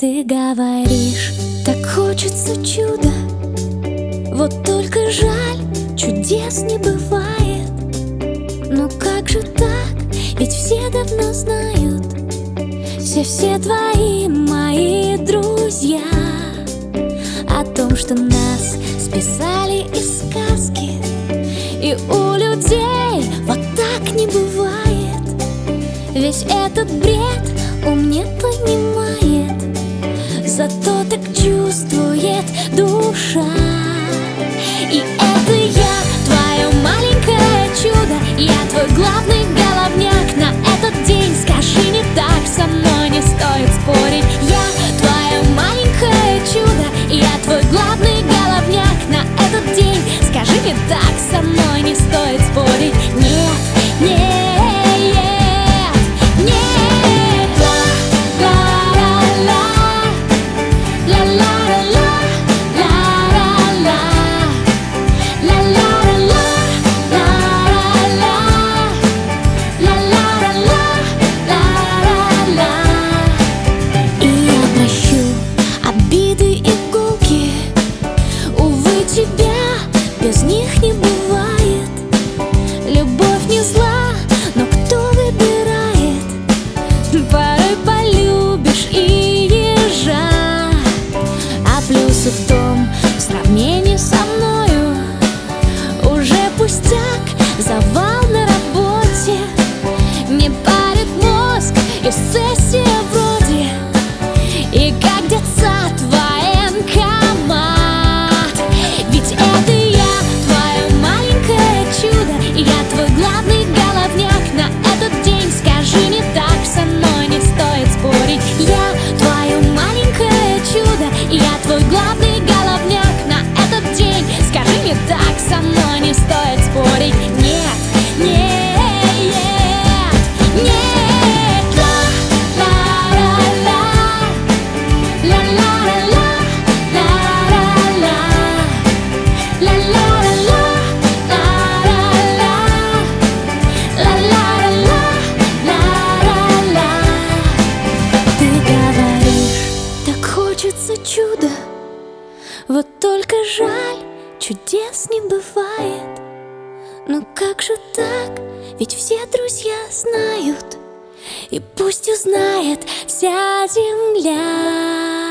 Ты говоришь, так хочется чуда, вот только жаль, чудес не бывает. Ну как же так, ведь все давно знают, все твои мои друзья, о том, что нас списали из сказки. И у людей вот так не бывает. Весь этот бред ум не понимает, зато так чувствует душа. И это я, твое маленькое чудо, я твой главный головняк на этот день. Скажи, не так, со мной не стоит спорить. Я твое маленькое чудо, я твой главный головняк на этот день. Скажи, не так, со мной не стоит спорить. Нет, нет. Без них не бывает. Любовь не зла, но кто выбирает? Порой полюбишь и ежа. А плюсы в том, в сравнении со мною уже пустяк, завал на работе. Не парит мозг и сессия вроде. И как детсад военкомат. Ведь это я твой главный головняк на этот день. Скажи, не так, со мной не стоит спорить. Я твое маленькое чудо, я твой главный головняк на этот день. Скажи, не так, со мной не стоит спорить. Нет, нет, нет. Ла-ла-ла, ла-ла-ла, ла-ла-ла, ла-ла-ла. Чудо, вот только жаль, чудес не бывает. Ну как же так, ведь все друзья знают, и пусть узнает вся земля.